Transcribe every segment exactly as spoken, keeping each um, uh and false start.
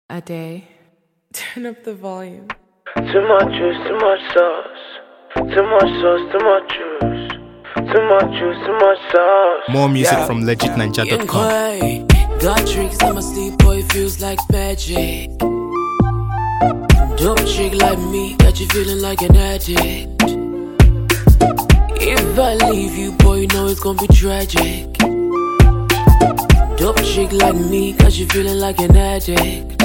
a day. Turn up the volume. Too much juice, too much sauce. Too much sauce, too much juice. Too much juice, too much sauce. More music Yeah. from legit ninja dot com. Got tricks in my sleep, boy, feels like magic. Dope chick like me, got you feeling like an addict. If I leave you, boy, you know it's gonna be tragic. Dope chick like me, got you feeling like an addict.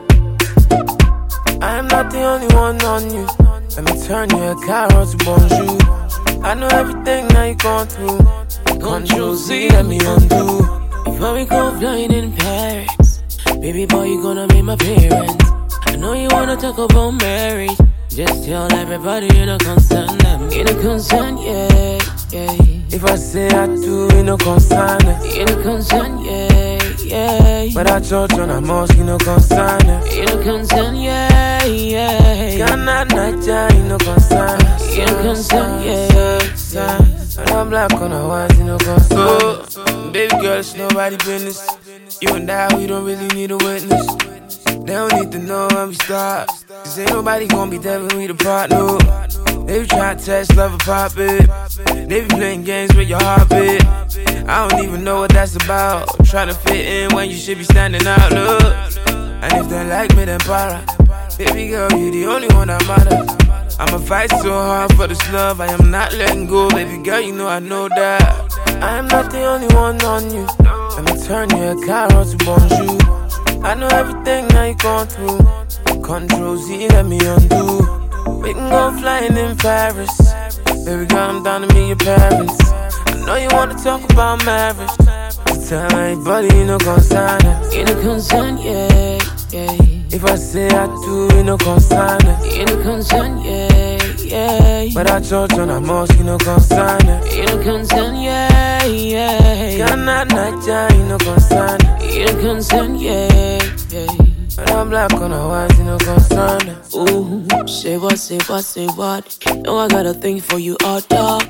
I'm not the only one on you. Let me turn you a carrot to bonjour. I know everything that you're going through. Control Z, let me undo. Before we go flying in Paris, baby boy, you gonna meet my parents. I know you wanna talk about marriage. Just tell everybody you're not concerned. I'm in a concern, yeah, yeah. If I say I do, you no concern. In a concern, yeah, yeah. But I church on a mosque, you no concern. In a concern, yeah, yeah. Ghana, Nigeria, you no concern. In a concern, yeah, yeah. And I'm black on a white, you no concern. So, baby girl, it's nobody business. You and I, we don't really need a witness. They don't need to know when we start. Cause ain't nobody gonna be there when we the partner. They be trying to test, love, and pop it. They be playing games with your heartbeat. I don't even know what that's about. Trying to fit in when you should be standing out, look. And if they like me, then para. Baby girl, you the only one that matters. I'ma fight so hard for this love, I am not letting go. Baby girl, you know I know that I am not the only one on you. Let me turn you a carrot to bonjour. I know everything that you're going through. Control Z, let me undo. We can go flying in Paris. Baby girl, I'm down to meet your parents. I know you wanna talk about marriage. Tell everybody you no concern. In a concern, yeah, yeah. If I say I do, you no concern. In a concern, yeah, yeah. But I church on a mosque, you no concern. In a concern, yeah, yeah. Ghana, Nigeria, you no concern. In a concern, yeah, yeah. But I'm black on a white, you no concern. Ooh, say what, say what, say what. Know I got a thing for you, all dog.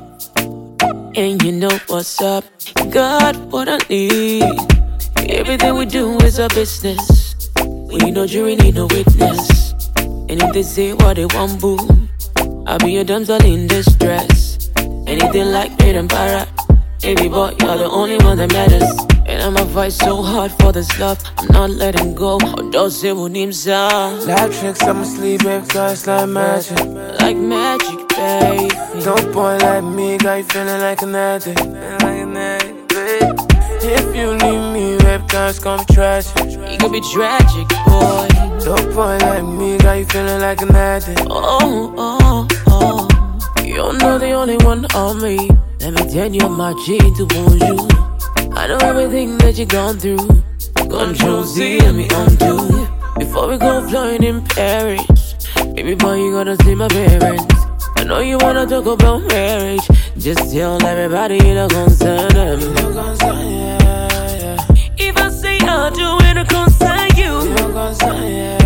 And you know what's up. Got what I need. Everything we do is a business. We need no jury, need no witness. And if they say what they want, boo, I'll be a damsel in distress. Anything like me, then para. Baby boy, you're the only one that matters. And I'ma fight so hard for this love, I'm not letting go. Although say what names are Like tricks, I'ma sleep, baby, cause it's like magic. like magic, baby. Don't boy like me, got you feeling like an addict. Like an addict, babe. If you leave me, baby, cause it's gonna be tragic. It could be tragic, boy. Don't boy like me, got you feeling like an addict. Oh, oh, oh. You're not the only one on me. Let me tell you my G to bonjour. I know everything that you've gone through. Control Z, let me undo. Before we go flying in Paris, baby boy, you gotta see my parents. I know you wanna talk about marriage. Just tell everybody you don't concern them. No concern, yeah, yeah. If I say I do, it'll concern you. No concern, yeah.